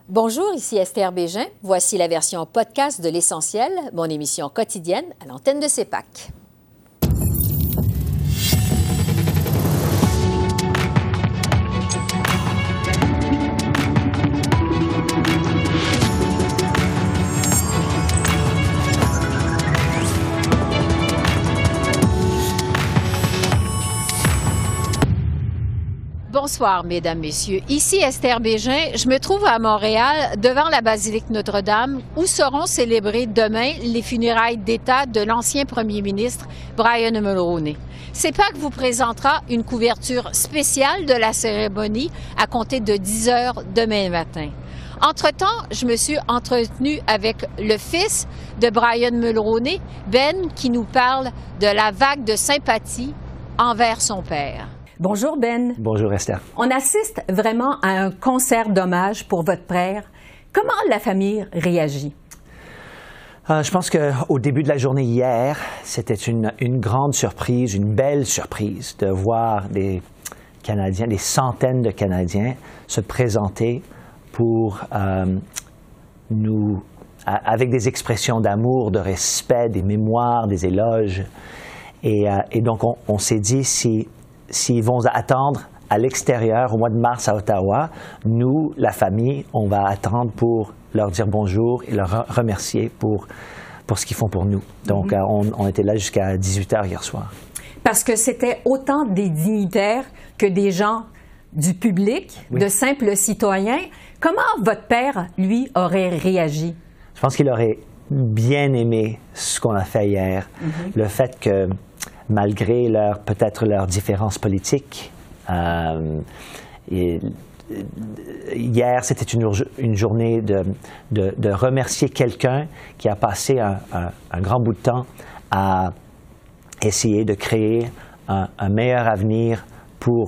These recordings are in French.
Bonjour, ici Esther Bégin. Voici la version podcast de L'Essentiel, mon émission quotidienne à l'antenne de CEPAC. Bonsoir, Mesdames, Messieurs. Ici Esther Bégin. Je me trouve à Montréal, devant la basilique Notre-Dame, où seront célébrées demain les funérailles d'État de l'ancien premier ministre Brian Mulroney. CEPAC vous présentera une couverture spéciale de la cérémonie à compter de 10 heures demain matin. Entre-temps, je me suis entretenue avec le fils de Brian Mulroney, Ben, qui nous parle de la vague de sympathie envers son père. Bonjour Ben. Bonjour Esther. On assiste vraiment à un concert d'hommage pour votre père. Comment la famille réagit? Je pense qu'au début de la journée hier, c'était une grande surprise, une belle surprise de voir des Canadiens, des centaines de Canadiens se présenter pour nous, avec des expressions d'amour, de respect, des mémoires, des éloges. Et donc on s'est dit s'ils vont attendre à l'extérieur au mois de mars à Ottawa, nous, la famille, on va attendre pour leur dire bonjour et leur remercier pour ce qu'ils font pour nous. Donc, on était là jusqu'à 18h hier soir. Parce que c'était autant des dignitaires que des gens du public, oui, de simples citoyens. Comment votre père, lui, aurait réagi? Je pense qu'il aurait bien aimé ce qu'on a fait hier. Le fait que malgré peut-être leurs différences politiques. Hier, c'était une journée de remercier quelqu'un qui a passé un grand bout de temps à essayer de créer un meilleur avenir pour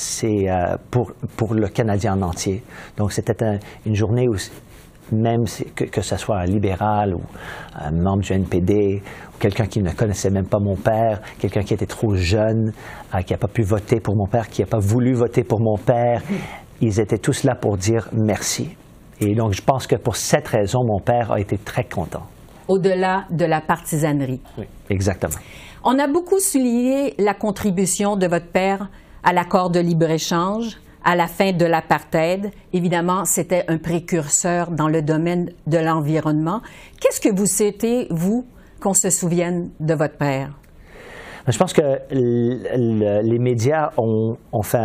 le Canadien en entier. Donc, c'était une journée où même que ce soit un libéral ou un membre du NPD, ou quelqu'un qui ne connaissait même pas mon père, quelqu'un qui était trop jeune, qui n'a pas pu voter pour mon père, qui n'a pas voulu voter pour mon père, ils étaient tous là pour dire merci. Et donc, je pense que pour cette raison, mon père a été très content. Au-delà de la partisanerie. Oui, exactement. On a beaucoup souligné la contribution de votre père à l'accord de libre-échange, à la fin de l'apartheid. Évidemment, c'était un précurseur dans le domaine de l'environnement. Qu'est-ce que vous souhaitez, vous, qu'on se souvienne de votre père? Je pense que les médias ont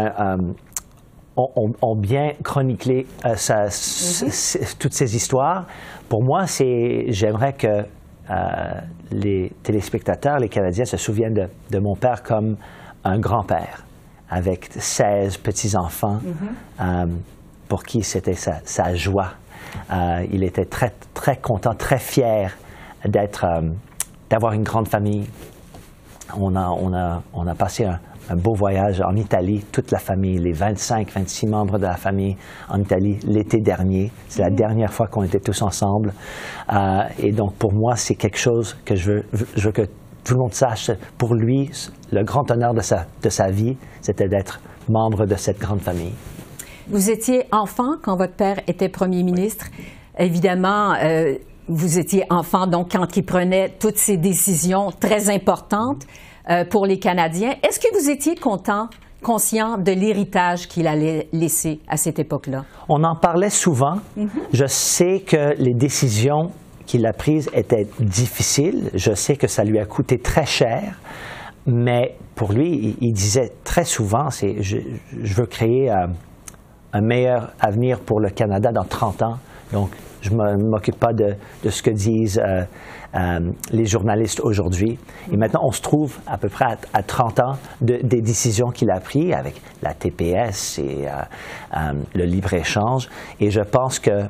bien chroniqué toutes ces histoires. Pour moi, j'aimerais que les téléspectateurs, les Canadiens, se souviennent de mon père comme un grand-père, avec 16 petits-enfants pour qui c'était sa joie. Il était très, très content, très fier d'avoir une grande famille. On a passé un beau voyage en Italie, toute la famille, les 25-26 membres de la famille en Italie l'été dernier. C'est la dernière fois qu'on était tous ensemble. Et donc, pour moi, c'est quelque chose que je veux que tout le monde sache. Pour lui, le grand honneur de sa vie, c'était d'être membre de cette grande famille. Vous étiez enfant quand votre père était premier ministre. Évidemment, vous étiez enfant donc quand il prenait toutes ces décisions très importantes pour les Canadiens. Est-ce que vous étiez conscient de l'héritage qu'il allait laisser à cette époque-là? On en parlait souvent. Je sais que les décisions qu'il a prises étaient difficiles. Je sais que ça lui a coûté très cher. Mais pour lui, il disait très souvent, je veux créer un meilleur avenir pour le Canada dans 30 ans. Donc, je ne m'occupe pas de ce que disent les journalistes aujourd'hui. Et maintenant, on se trouve à peu près à 30 ans des décisions qu'il a prises avec la TPS et le libre-échange. Et je pense que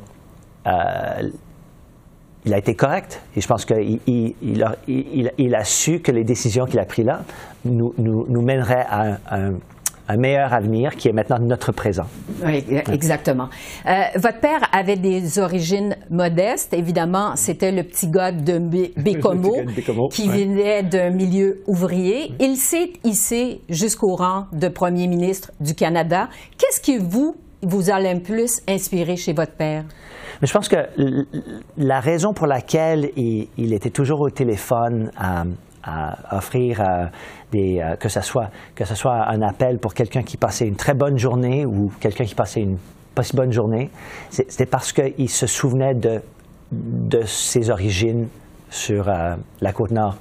il a été correct. Et je pense qu'il a su que les décisions qu'il a prises là nous mèneraient à un meilleur avenir qui est maintenant notre présent. Oui, exactement. Votre père avait des origines modestes. Évidemment, c'était le petit gars de Bécomo qui venait d'un milieu ouvrier. Il s'est hissé jusqu'au rang de premier ministre du Canada. Qu'est-ce qui vous vous a le plus inspiré chez votre père? Mais je pense que la raison pour laquelle il était toujours au téléphone à offrir que ce soit un appel pour quelqu'un qui passait une très bonne journée ou quelqu'un qui passait une pas si bonne journée, c'était parce qu'il se souvenait de ses origines sur la côte nord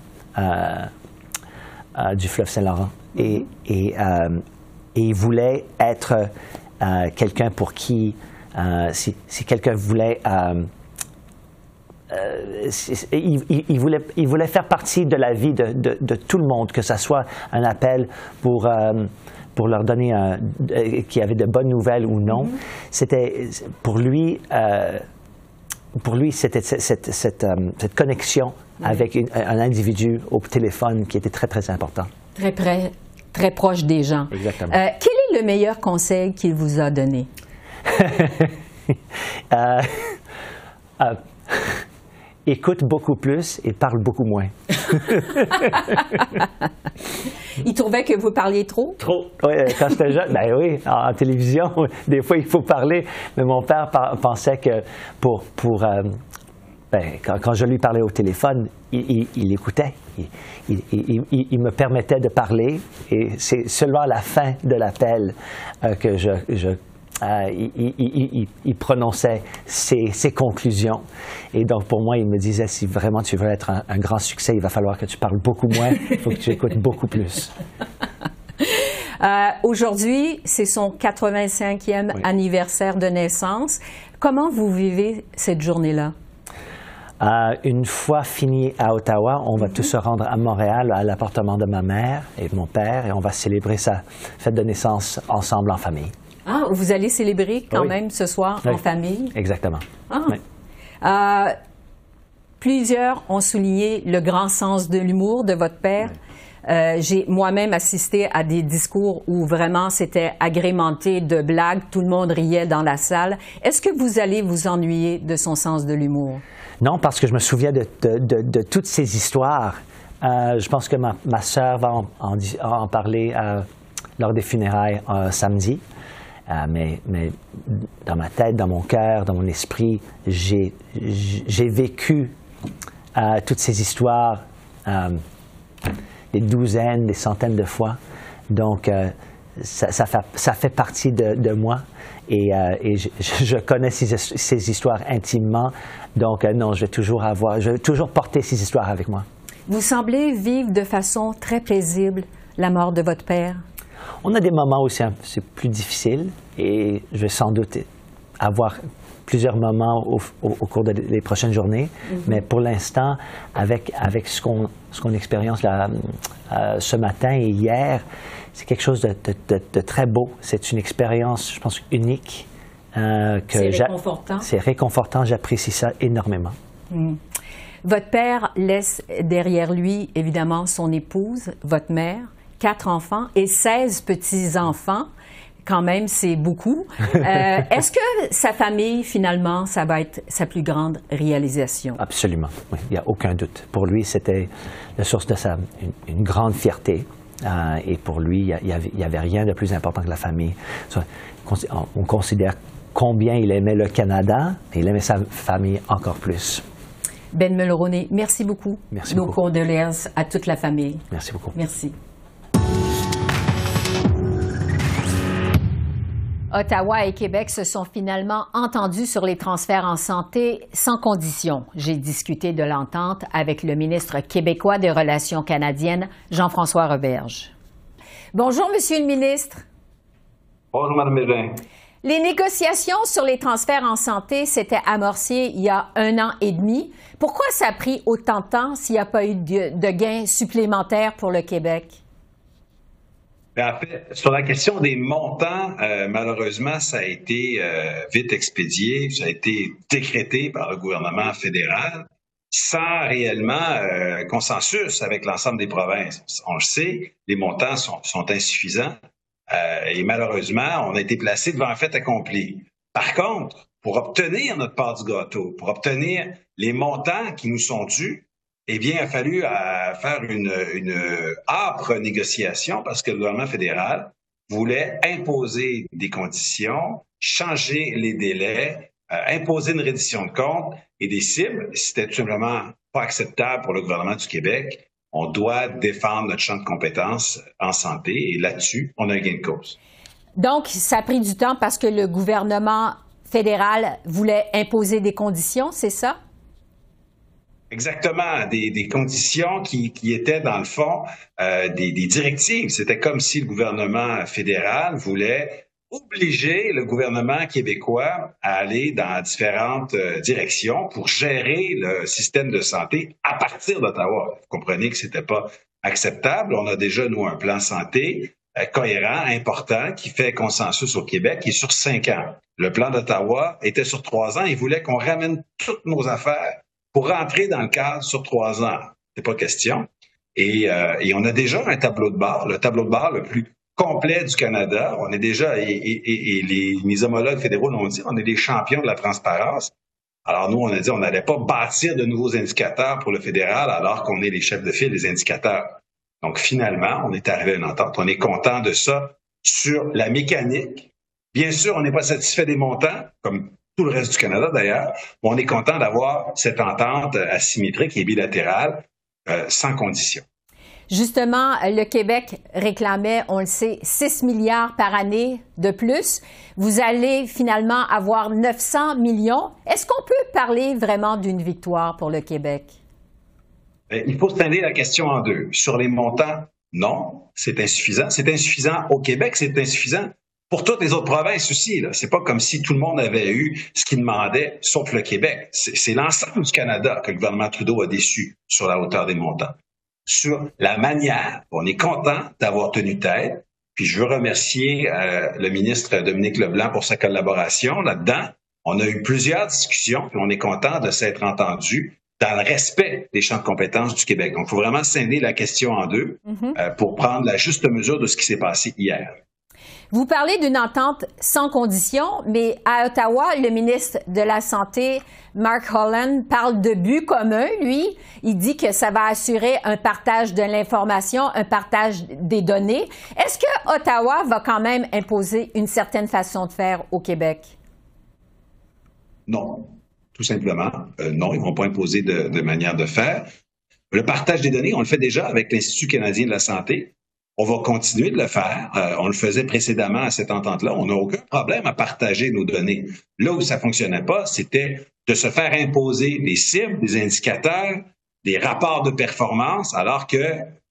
du fleuve Saint-Laurent. Et il voulait être quelqu'un pour qui, si quelqu'un voulait... il voulait faire partie de la vie de tout le monde, que ce soit un appel pour leur donner qu'il y avait de bonnes nouvelles ou non. C'était pour lui c'était cette connexion avec un individu au téléphone qui était très, très important. Très proche des gens. Exactement. Quel est le meilleur conseil qu'il vous a donné? Écoute beaucoup plus et parle beaucoup moins. Il trouvait que vous parliez trop? Trop. Oui, quand j'étais jeune, ben oui, en télévision, des fois il faut parler. Mais mon père pensait que quand je lui parlais au téléphone, il écoutait. Il me permettait de parler et c'est seulement à la fin de l'appel que il prononçait ses conclusions. Et donc, pour moi, il me disait, si vraiment tu veux être un grand succès, il va falloir que tu parles beaucoup moins, il faut que tu écoutes beaucoup plus. Aujourd'hui, c'est son 85e anniversaire de naissance. Comment vous vivez cette journée-là? Une fois fini à Ottawa, on va tous se rendre à Montréal, à l'appartement de ma mère et de mon père, et on va célébrer sa fête de naissance ensemble en famille. Ah, vous allez célébrer quand même ce soir en famille? Exactement. Ah. Oui. Plusieurs ont souligné le grand sens de l'humour de votre père. J'ai moi-même assisté à des discours où vraiment c'était agrémenté de blagues, tout le monde riait dans la salle. Est-ce que vous allez vous ennuyer de son sens de l'humour? Non, parce que je me souviens de toutes ces histoires. Je pense que ma sœur va en parler lors des funérailles samedi. Mais dans ma tête, dans mon cœur, dans mon esprit, j'ai vécu toutes ces histoires des douzaines, des centaines de fois. Donc, ça fait partie de moi et je connais ces histoires intimement. Donc, non, je vais toujours porter ces histoires avec moi. Vous semblez vivre de façon très paisible la mort de votre père. On a des moments où c'est plus difficile et je vais sans doute avoir plusieurs moments au cours des prochaines journées. Mais pour l'instant, avec ce qu'on expérience là, ce matin et hier, c'est quelque chose de très beau. C'est une expérience, je pense, unique. C'est réconfortant. C'est réconfortant, j'apprécie ça énormément. Votre père laisse derrière lui, évidemment, son épouse, votre mère, 4 enfants et 16 petits-enfants. Quand même, c'est beaucoup. Est-ce que sa famille, finalement, ça va être sa plus grande réalisation? Absolument, oui, il n'y a aucun doute. Pour lui, c'était la source de une grande fierté. Et pour lui, il n'y avait rien de plus important que la famille. On considère combien il aimait le Canada et il aimait sa famille encore plus. Ben Mulroney, merci beaucoup. Merci beaucoup. Nos condoléances à toute la famille. Merci beaucoup. Merci. Ottawa et Québec se sont finalement entendus sur les transferts en santé sans condition. J'ai discuté de l'entente avec le ministre québécois des Relations canadiennes, Jean-François Roberge. Bonjour, Monsieur le ministre. Bonjour, Mme Bégin. Les négociations sur les transferts en santé s'étaient amorcées il y a 1 an et demi. Pourquoi ça a pris autant de temps s'il n'y a pas eu de gains supplémentaires pour le Québec? En fait, sur la question des montants, malheureusement, ça a été vite expédié, ça a été décrété par le gouvernement fédéral sans réellement consensus avec l'ensemble des provinces. On le sait, les montants sont insuffisants et malheureusement, on a été placé devant un fait accompli. Par contre, pour obtenir notre part du gâteau, pour obtenir les montants qui nous sont dus, eh bien, il a fallu faire une âpre négociation parce que le gouvernement fédéral voulait imposer des conditions, changer les délais, imposer une reddition de comptes et des cibles. C'était tout simplement pas acceptable pour le gouvernement du Québec. On doit défendre notre champ de compétences en santé et là-dessus, on a un gain de cause. Donc, ça a pris du temps parce que le gouvernement fédéral voulait imposer des conditions, c'est ça? Exactement, des conditions qui étaient dans le fond des directives. C'était comme si le gouvernement fédéral voulait obliger le gouvernement québécois à aller dans différentes directions pour gérer le système de santé à partir d'Ottawa. Vous comprenez que c'était pas acceptable. On a déjà, nous, un plan santé cohérent, important, qui fait consensus au Québec, qui est sur 5 ans. Le plan d'Ottawa était sur 3 ans. Il voulait qu'on ramène toutes nos affaires pour rentrer dans le cadre sur 3 ans. C'est pas question. Et on a déjà un tableau de bord, le tableau de bord le plus complet du Canada. On est déjà, et mes homologues fédéraux l'ont dit, on est des champions de la transparence. Alors nous, on a dit on n'allait pas bâtir de nouveaux indicateurs pour le fédéral alors qu'on est les chefs de file des indicateurs. Donc finalement, on est arrivé à une entente. On est content de ça sur la mécanique. Bien sûr, on n'est pas satisfait des montants, comme tout le reste du Canada d'ailleurs, mais on est content d'avoir cette entente asymétrique et bilatérale sans condition. Justement, le Québec réclamait, on le sait, 6 milliards par année de plus. Vous allez finalement avoir 900 millions. Est-ce qu'on peut parler vraiment d'une victoire pour le Québec? Il faut scinder la question en deux. Sur les montants, non, c'est insuffisant. C'est insuffisant au Québec, c'est insuffisant pour toutes les autres provinces aussi. C'est pas comme si tout le monde avait eu ce qu'il demandait, sauf le Québec. C'est l'ensemble du Canada que le gouvernement Trudeau a déçu sur la hauteur des montants. Sur la manière, on est content d'avoir tenu tête. Puis je veux remercier le ministre Dominique Leblanc pour sa collaboration là-dedans. On a eu plusieurs discussions, puis on est content de s'être entendu dans le respect des champs de compétences du Québec. Donc, il faut vraiment scinder la question en deux pour prendre la juste mesure de ce qui s'est passé hier. Vous parlez d'une entente sans condition, mais à Ottawa, le ministre de la Santé, Mark Holland, parle de but commun, lui. Il dit que ça va assurer un partage de l'information, un partage des données. Est-ce que Ottawa va quand même imposer une certaine façon de faire au Québec? Non. Tout simplement, non, ils ne vont pas imposer de manière de faire. Le partage des données, on le fait déjà avec l'Institut canadien de la santé. On va continuer de le faire. On le faisait précédemment à cette entente-là. On n'a aucun problème à partager nos données. Là où ça ne fonctionnait pas, c'était de se faire imposer des cibles, des indicateurs, des rapports de performance, alors que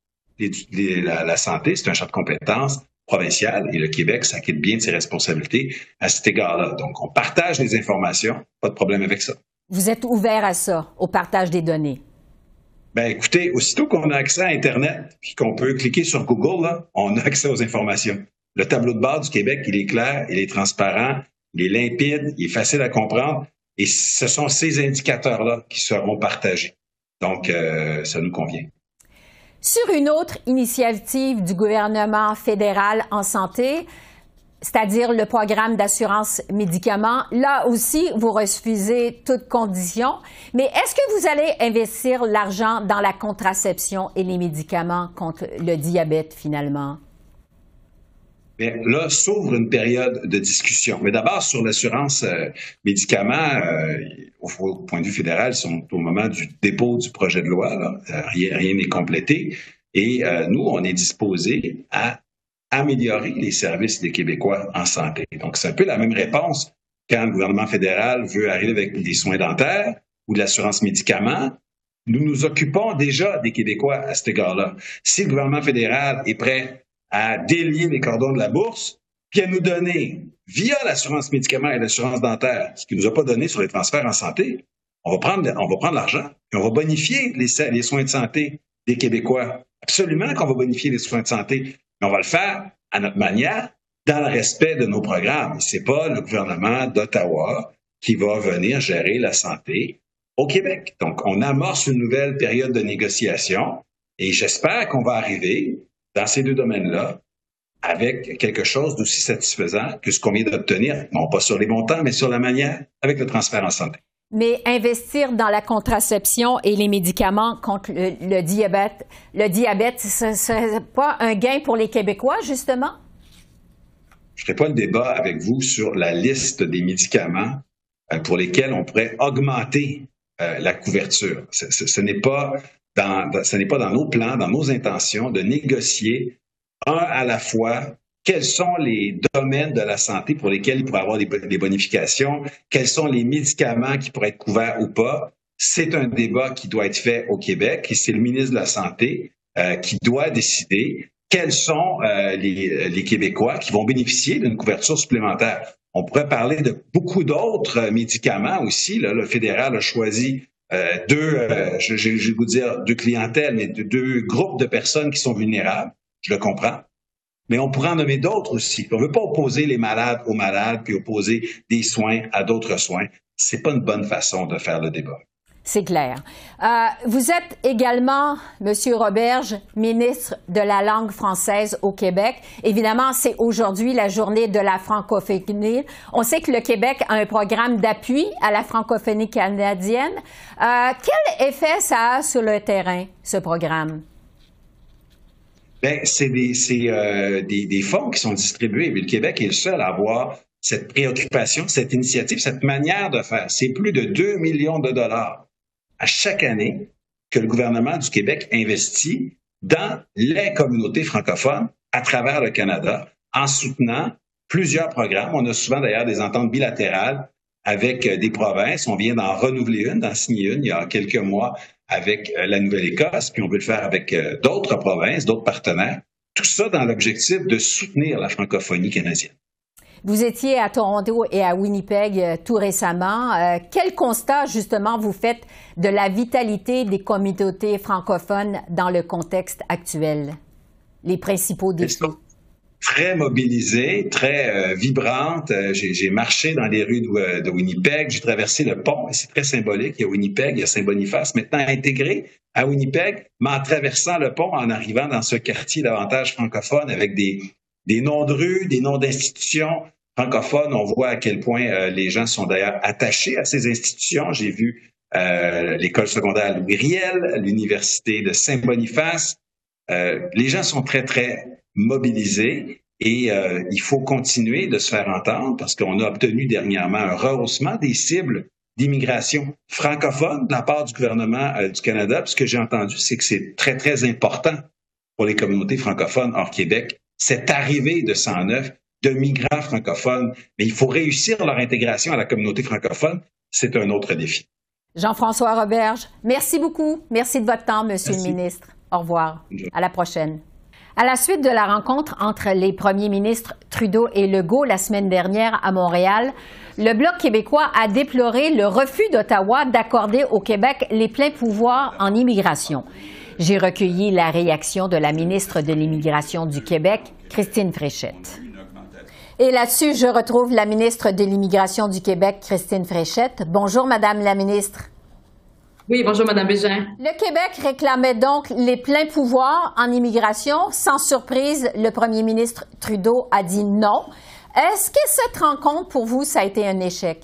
la santé, c'est un champ de compétences provincial et le Québec s'acquitte bien de ses responsabilités à cet égard-là. Donc, on partage les informations, pas de problème avec ça. Vous êtes ouvert à ça, au partage des données? Bien, écoutez, aussitôt qu'on a accès à Internet puis qu'on peut cliquer sur Google, là, on a accès aux informations. Le tableau de bord du Québec, il est clair, il est transparent, il est limpide, il est facile à comprendre et ce sont ces indicateurs-là qui seront partagés. Donc, ça nous convient. Sur une autre initiative du gouvernement fédéral en santé, c'est-à-dire le programme d'assurance médicaments, là aussi, vous refusez toute condition. Mais est-ce que vous allez investir l'argent dans la contraception et les médicaments contre le diabète, finalement? Bien, là, s'ouvre une période de discussion. Mais d'abord, sur l'assurance médicaments, au point de vue fédéral, ils sont au moment du dépôt du projet de loi. Là. Rien n'est complété. Et nous, on est disposés à améliorer les services des Québécois en santé. Donc, c'est un peu la même réponse quand le gouvernement fédéral veut arriver avec des soins dentaires ou de l'assurance médicaments. Nous nous occupons déjà des Québécois à cet égard-là. Si le gouvernement fédéral est prêt à délier les cordons de la bourse, puis à nous donner, via l'assurance médicaments et l'assurance dentaire, ce qu'il ne nous a pas donné sur les transferts en santé, on va prendre l'argent et on va bonifier les soins de santé des Québécois. Absolument qu'on va bonifier les soins de santé, mais on va le faire à notre manière, dans le respect de nos programmes. Ce n'est pas le gouvernement d'Ottawa qui va venir gérer la santé au Québec. Donc, on amorce une nouvelle période de négociation et j'espère qu'on va arriver dans ces deux domaines-là avec quelque chose d'aussi satisfaisant que ce qu'on vient d'obtenir, non pas sur les montants, mais sur la manière, avec le transfert en santé. Mais investir dans la contraception et les médicaments contre le diabète, ce ne serait pas un gain pour les Québécois, justement? je ne ferai pas le débat avec vous sur la liste des médicaments pour lesquels on pourrait augmenter la couverture. Ce n'est pas dans nos plans, dans nos intentions de négocier un à la fois quels sont les domaines de la santé pour lesquels il pourrait y avoir des bonifications, quels sont les médicaments qui pourraient être couverts ou pas. C'est un débat qui doit être fait au Québec et c'est le ministre de la Santé qui doit décider quels sont les Québécois qui vont bénéficier d'une couverture supplémentaire. On pourrait parler de beaucoup d'autres médicaments aussi. Là, le fédéral a choisi je vais vous dire deux clientèles, mais deux groupes de personnes qui sont vulnérables. Je le comprends. Mais on pourrait en nommer d'autres aussi. On ne veut pas opposer les malades aux malades puis opposer des soins à d'autres soins. C'est pas une bonne façon de faire le débat. C'est clair. Vous êtes également, M. Roberge, ministre de la langue française au Québec. Évidemment, c'est aujourd'hui la journée de la francophonie. On sait que le Québec a un programme d'appui à la francophonie canadienne. Quel effet ça a sur le terrain, ce programme? Bien, c'est des fonds qui sont distribués. Mais le Québec est le seul à avoir cette préoccupation, cette initiative, cette manière de faire. C'est plus de 2 millions de dollars à chaque année que le gouvernement du Québec investit dans les communautés francophones à travers le Canada en soutenant plusieurs programmes. On a souvent d'ailleurs des ententes bilatérales avec des provinces. On vient d'en renouveler une, d'en signer une il y a quelques mois avec la Nouvelle-Écosse, puis on veut le faire avec d'autres provinces, d'autres partenaires. Tout ça dans l'objectif de soutenir la francophonie canadienne. Vous étiez à Toronto et à Winnipeg tout récemment. Quel constat, justement, vous faites de la vitalité des communautés francophones dans le contexte actuel? Les principaux défis? Très mobilisée, très vibrante. J'ai marché dans les rues de Winnipeg, j'ai traversé le pont, et c'est très symbolique. Il y a Winnipeg, il y a Saint-Boniface, maintenant intégré à Winnipeg, mais en traversant le pont, en arrivant dans ce quartier davantage francophone avec des noms de rues, des noms d'institutions francophones. On voit à quel point les gens sont d'ailleurs attachés à ces institutions. J'ai vu l'école secondaire Louis Riel, l'université de Saint-Boniface. Les gens sont très, très mobilisés et il faut continuer de se faire entendre parce qu'on a obtenu dernièrement un rehaussement des cibles d'immigration francophone de la part du gouvernement du Canada. Puis ce que j'ai entendu, c'est que c'est très, très important pour les communautés francophones hors Québec, cette arrivée de 109 de migrants francophones. Mais il faut réussir leur intégration à la communauté francophone. C'est un autre défi. Jean-François Roberge, merci beaucoup. Merci de votre temps, Monsieur le ministre. Au revoir. À la prochaine. À la suite de la rencontre entre les premiers ministres Trudeau et Legault la semaine dernière à Montréal, le Bloc québécois a déploré le refus d'Ottawa d'accorder au Québec les pleins pouvoirs en immigration. J'ai recueilli la réaction de la ministre de l'Immigration du Québec, Christine Fréchette. Et là-dessus, je retrouve la ministre de l'Immigration du Québec, Christine Fréchette. Bonjour, Madame la ministre. Oui, bonjour, Mme Bégin. Le Québec réclamait donc les pleins pouvoirs en immigration. Sans surprise, le premier ministre Trudeau a dit non. Est-ce que cette rencontre, pour vous, ça a été un échec?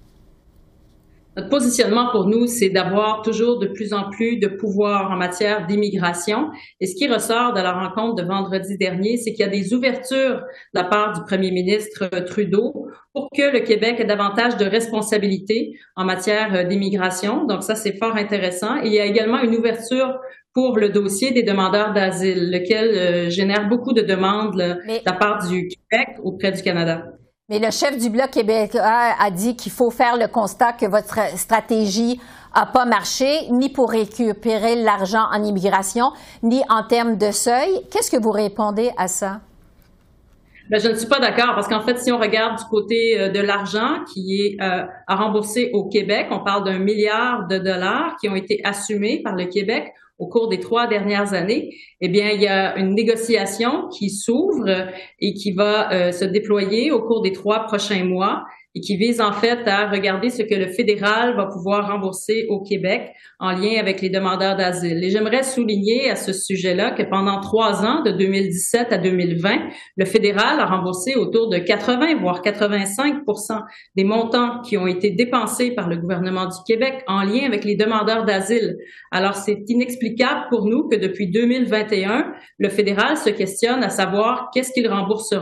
Notre positionnement pour nous, c'est d'avoir toujours de plus en plus de pouvoir en matière d'immigration. Et ce qui ressort de la rencontre de vendredi dernier, c'est qu'il y a des ouvertures de la part du premier ministre Trudeau pour que le Québec ait davantage de responsabilités en matière d'immigration. Donc ça, c'est fort intéressant. Et il y a également une ouverture pour le dossier des demandeurs d'asile, lequel génère beaucoup de demandes de la part du Québec auprès du Canada. Mais le chef du Bloc québécois a dit qu'il faut faire le constat que votre stratégie n'a pas marché, ni pour récupérer l'argent en immigration, ni en termes de seuil. Qu'est-ce que vous répondez à ça? Ben, je ne suis pas d'accord parce qu'en fait, si on regarde du côté de l'argent qui est à rembourser au Québec, on parle d'1 milliard de dollars qui ont été assumés par le Québec au cours des 3 dernières années. Eh bien, il y a une négociation qui s'ouvre et qui va se déployer au cours des 3 prochains mois et qui vise en fait à regarder ce que le fédéral va pouvoir rembourser au Québec en lien avec les demandeurs d'asile. Et j'aimerais souligner à ce sujet-là que pendant 3 ans, de 2017 à 2020, le fédéral a remboursé autour de 80, voire 85% des montants qui ont été dépensés par le gouvernement du Québec en lien avec les demandeurs d'asile. Alors, c'est inexplicable pour nous que depuis 2021, le fédéral se questionne à savoir qu'est-ce qu'il remboursera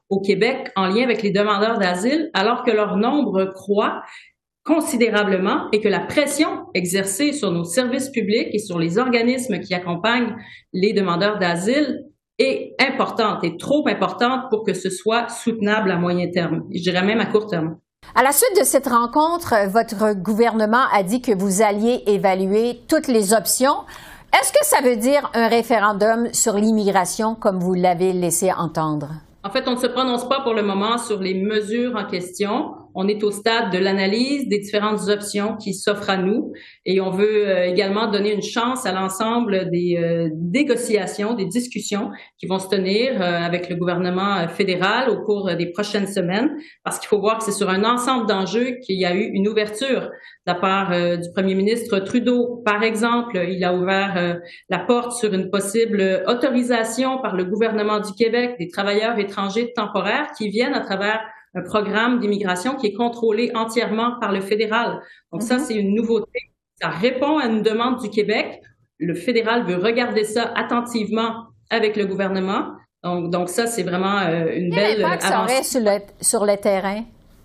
au Québec en lien avec les demandeurs d'asile, alors que leur nombre croît considérablement et que la pression exercée sur nos services publics et sur les organismes qui accompagnent les demandeurs d'asile est importante et trop importante pour que ce soit soutenable à moyen terme, je dirais même à court terme. À la suite de cette rencontre, votre gouvernement a dit que vous alliez évaluer toutes les options. Est-ce que ça veut dire un référendum sur l'immigration comme vous l'avez laissé entendre? En fait, on ne se prononce pas pour le moment sur les mesures en question. On est au stade de l'analyse des différentes options qui s'offrent à nous et on veut également donner une chance à l'ensemble des négociations, des discussions qui vont se tenir avec le gouvernement fédéral au cours des prochaines semaines parce qu'il faut voir que c'est sur un ensemble d'enjeux qu'il y a eu une ouverture de la part du premier ministre Trudeau. Par exemple, il a ouvert la porte sur une possible autorisation par le gouvernement du Québec des travailleurs étrangers temporaires qui viennent à travers un programme d'immigration qui est contrôlé entièrement par le fédéral. Donc ça, c'est une nouveauté. Ça répond à une demande du Québec. Le fédéral veut regarder ça attentivement avec le gouvernement. Donc ça, c'est vraiment une belle avancée. Quel impact ça aurait sur le terrain?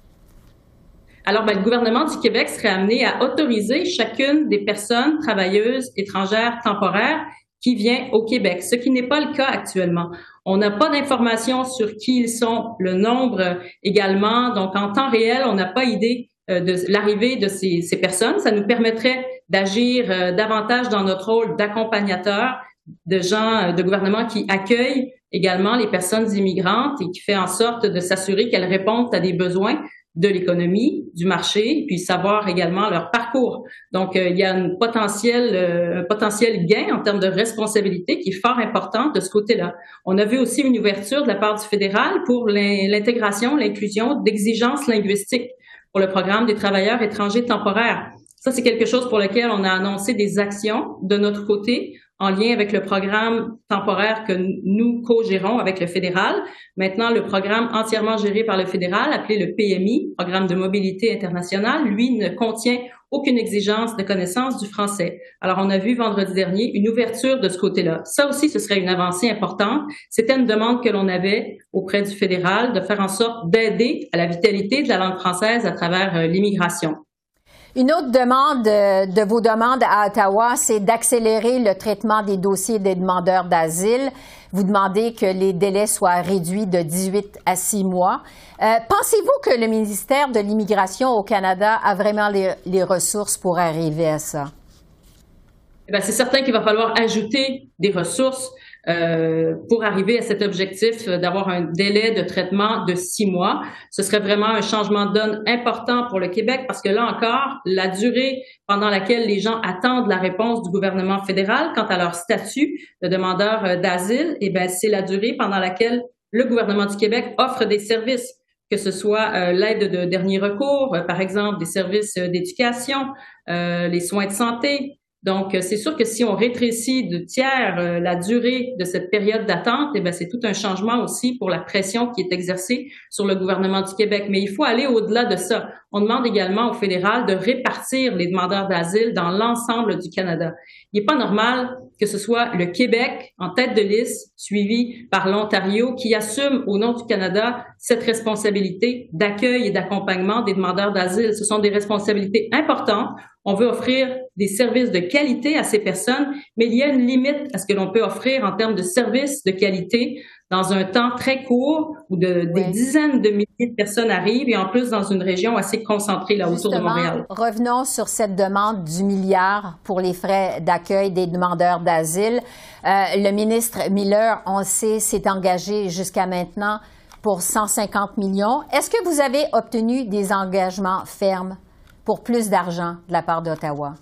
Alors, le gouvernement du Québec serait amené à autoriser chacune des personnes travailleuses étrangères temporaires qui vient au Québec, ce qui n'est pas le cas actuellement. On n'a pas d'informations sur qui ils sont, le nombre également. Donc, en temps réel, on n'a pas idée de l'arrivée de ces personnes. Ça nous permettrait d'agir davantage dans notre rôle d'accompagnateur de gens de gouvernement qui accueillent également les personnes immigrantes et qui fait en sorte de s'assurer qu'elles répondent à des besoins de l'économie, du marché, puis savoir également leur parcours. Donc, il y a un potentiel gain en termes de responsabilité qui est fort important de ce côté-là. On a vu aussi une ouverture de la part du fédéral pour l'intégration, l'inclusion d'exigences linguistiques pour le programme des travailleurs étrangers temporaires. Ça, c'est quelque chose pour lequel on a annoncé des actions de notre côté en lien avec le programme temporaire que nous co-gérons avec le fédéral. Maintenant, le programme entièrement géré par le fédéral, appelé le PMI, Programme de mobilité internationale, lui ne contient aucune exigence de connaissance du français. Alors, on a vu vendredi dernier une ouverture de ce côté-là. Ça aussi, ce serait une avancée importante. C'était une demande que l'on avait auprès du fédéral de faire en sorte d'aider à la vitalité de la langue française à travers l'immigration. Une autre demande de vos demandes à Ottawa, c'est d'accélérer le traitement des dossiers des demandeurs d'asile. Vous demandez que les délais soient réduits de 18 à 6 mois. Pensez-vous que le ministère de l'Immigration au Canada a vraiment les ressources pour arriver à ça? Bien, c'est certain qu'il va falloir ajouter des ressources pour arriver à cet objectif d'avoir un délai de traitement de 6 mois. Ce serait vraiment un changement de donne important pour le Québec parce que là encore, la durée pendant laquelle les gens attendent la réponse du gouvernement fédéral quant à leur statut de demandeur d'asile, c'est la durée pendant laquelle le gouvernement du Québec offre des services, que ce soit l'aide de dernier recours, par exemple des services d'éducation, les soins de santé. Donc, c'est sûr que si on rétrécit de tiers la durée de cette période d'attente, c'est tout un changement aussi pour la pression qui est exercée sur le gouvernement du Québec. Mais il faut aller au-delà de ça. On demande également au fédéral de répartir les demandeurs d'asile dans l'ensemble du Canada. Il n'est pas normal que ce soit le Québec en tête de liste, suivi par l'Ontario, qui assume au nom du Canada cette responsabilité d'accueil et d'accompagnement des demandeurs d'asile. Ce sont des responsabilités importantes. On veut offrir des services de qualité à ces personnes, mais il y a une limite à ce que l'on peut offrir en termes de services de qualité dans un temps très court où des dizaines de milliers de personnes arrivent et en plus dans une région assez concentrée là autour de Montréal. Revenons sur cette demande du milliard pour les frais d'accueil des demandeurs d'asile. Le ministre Miller, on le sait, s'est engagé jusqu'à maintenant pour 150 millions. Est-ce que vous avez obtenu des engagements fermes pour plus d'argent de la part d'Ottawa?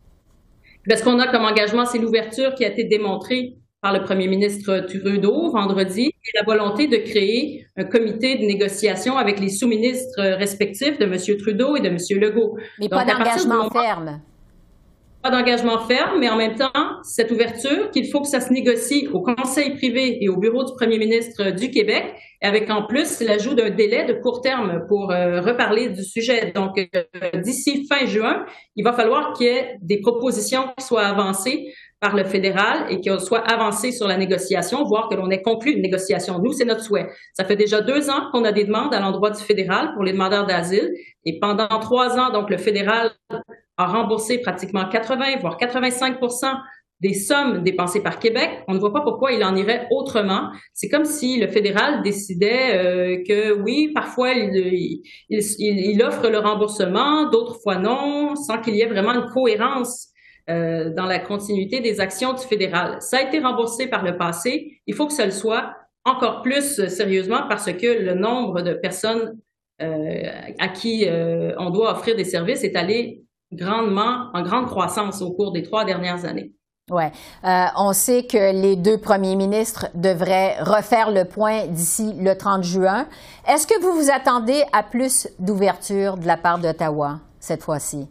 Ce qu'on a comme engagement, c'est l'ouverture qui a été démontrée par le premier ministre Trudeau vendredi et la volonté de créer un comité de négociation avec les sous-ministres respectifs de M. Trudeau et de M. Legault. Mais pas d'engagement ferme. Pas d'engagement ferme, mais en même temps, cette ouverture qu'il faut que ça se négocie au Conseil privé et au bureau du premier ministre du Québec, avec en plus l'ajout d'un délai de court terme pour reparler du sujet. Donc, d'ici fin juin, il va falloir qu'il y ait des propositions qui soient avancées par le fédéral et qu'on soit avancé sur la négociation, voire que l'on ait conclu une négociation. Nous, c'est notre souhait. Ça fait déjà 2 ans qu'on a des demandes à l'endroit du fédéral pour les demandeurs d'asile et pendant 3 ans, donc, le fédéral a remboursé pratiquement 80, voire 85% des sommes dépensées par Québec. On ne voit pas pourquoi il en irait autrement. C'est comme si le fédéral décidait que oui, parfois il offre le remboursement, d'autres fois non, sans qu'il y ait vraiment une cohérence dans la continuité des actions du fédéral. Ça a été remboursé par le passé. Il faut que ça le soit encore plus sérieusement parce que le nombre de personnes à qui on doit offrir des services est allé en grande croissance au cours des 3 dernières années. Ouais, on sait que les 2 premiers ministres devraient refaire le point d'ici le 30 juin. Est-ce que vous vous attendez à plus d'ouverture de la part d'Ottawa cette fois-ci?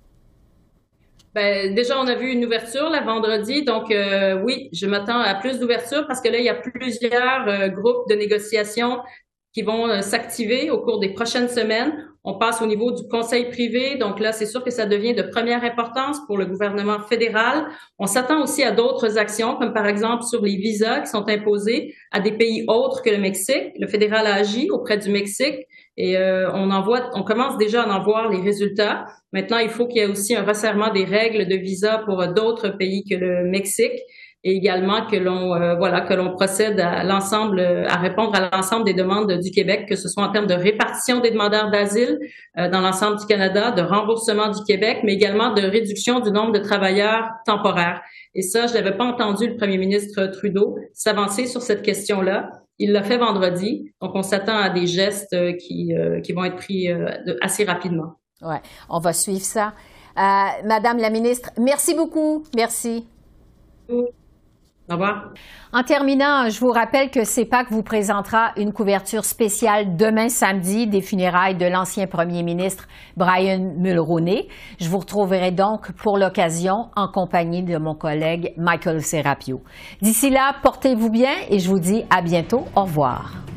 Ben, déjà, on a vu une ouverture le vendredi, donc oui, je m'attends à plus d'ouverture parce que là, il y a plusieurs groupes de négociation qui vont s'activer au cours des prochaines semaines. On passe au niveau du conseil privé, donc là, c'est sûr que ça devient de première importance pour le gouvernement fédéral. On s'attend aussi à d'autres actions, comme par exemple sur les visas qui sont imposés à des pays autres que le Mexique. Le fédéral a agi auprès du Mexique et on commence déjà à en voir les résultats. Maintenant, il faut qu'il y ait aussi un resserrement des règles de visa pour d'autres pays que le Mexique. Et également que l'on procède à répondre à l'ensemble des demandes du Québec, que ce soit en termes de répartition des demandeurs d'asile dans l'ensemble du Canada, de remboursement du Québec, mais également de réduction du nombre de travailleurs temporaires. Et ça, je n'avais pas entendu le premier ministre Trudeau s'avancer sur cette question-là. Il l'a fait vendredi, donc on s'attend à des gestes qui vont être pris assez rapidement. Ouais, on va suivre ça. Madame la ministre, merci beaucoup. Merci. Au revoir. En terminant, je vous rappelle que CEPAC vous présentera une couverture spéciale demain samedi des funérailles de l'ancien premier ministre Brian Mulroney. Je vous retrouverai donc pour l'occasion en compagnie de mon collègue Michael Serapio. D'ici là, portez-vous bien et je vous dis à bientôt. Au revoir.